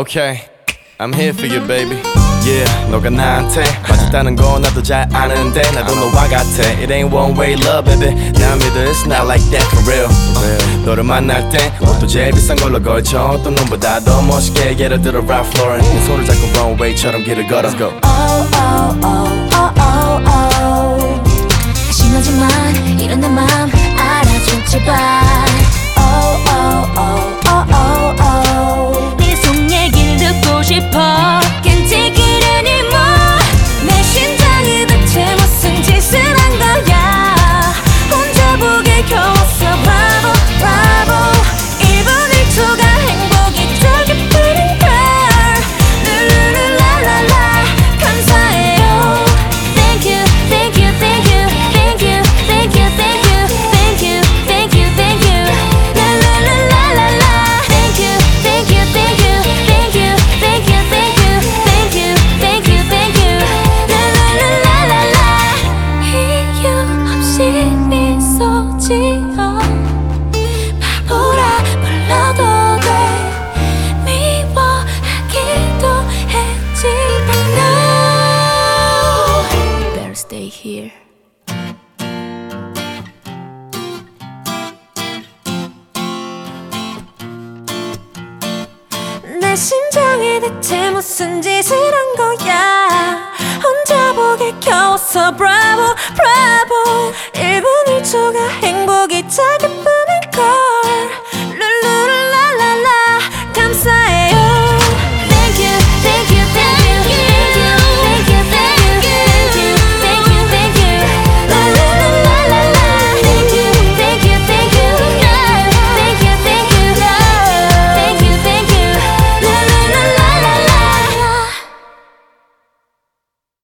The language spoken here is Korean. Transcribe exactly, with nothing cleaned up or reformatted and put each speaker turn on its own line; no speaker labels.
Okay, I'm here for you, baby. Yeah, 너가 나한테 맞았다는 거 나도 잘 아는데 나도 너와 같아. It ain't one way love, baby. 나 믿어, it's not like that for real. uh, 너를 만날 때 옷도 제일 비싼 걸로 걸쳐. 또 눈보다 더 멋있게 예를 들어 Ralph Lauren. 내 손을 잡고 runway처럼 길을 걸어. Let's go.
Oh, oh, oh, oh, oh, oh. 심하지만 이런 내 맘 알아줘 제발. Oh, oh, oh, oh, oh, oh. 네 속 얘기를 듣고 싶어. Can't take it anymore. 내 심장이 대체 무슨 짓을 한 거야. 혼자 보게 겨웠어. Bravo, bravo. 일 분 일 초가 행복이 저기 pretty girl. 룰루루랄랄라 감사해요. Thank you, thank you, thank you, thank you, thank you, thank you, thank you, thank you, thank you. 룰루루랄랄라 Thank you, thank you, thank you, thank you, thank you, thank you, thank you, thank you, thank you. 룰루루랄랄라 이유 없이 미소 지어 바보라 불러도 돼. 미워하기도 했지만 no. Better stay here. 내 심장이 대체 무슨 짓을 한 거야. 혼자 보게 겨웠어. Bravo,